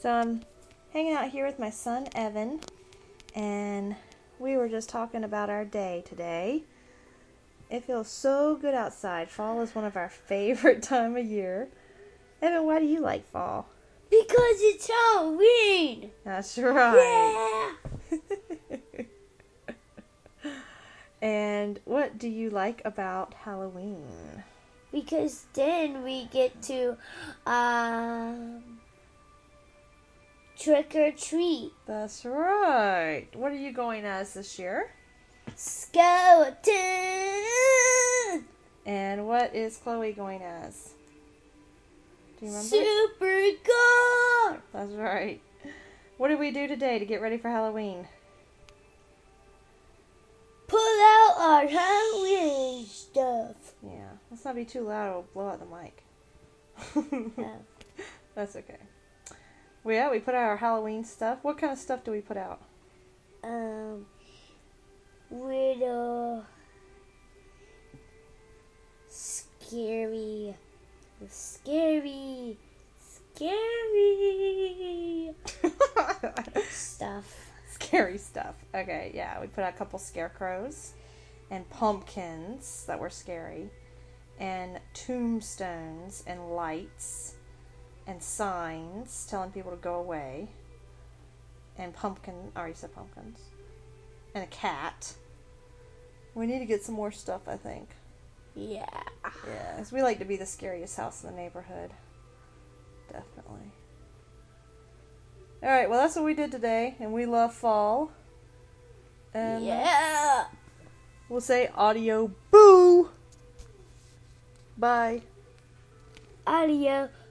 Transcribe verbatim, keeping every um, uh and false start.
So I'm hanging out here with my son Evan, and we were just talking about our day today. It feels so good outside. Fall is one of our favorite time of year. Evan, why do you like fall? Because it's Halloween. That's right. Yeah. And what do you like about Halloween? Because then we get to um, trick or treat. That's right. What are you going as this year? Skeleton. And what is Chloe going as? Do you remember? Super God. That's right. What did we do today to get ready for Halloween? Pull out our Halloween stuff. Yeah, let's not be too loud. It'll blow out the mic. Oh. That's okay. Well, yeah, we put out our Halloween stuff. What kind of stuff do we put out? Um, little scary, scary, scary stuff. Scary stuff. Okay, yeah, we put out a couple scarecrows and pumpkins that were scary, and tombstones and lights and signs telling people to go away, and pumpkin, I already said pumpkins, and a cat. We need to get some more stuff, I think. Yeah. Yeah, 'cause we like to be the scariest house in the neighborhood. Definitely. Alright, well that's what we did today, and we love fall. And Yeah. we'll say audio boo. Bye. Audio.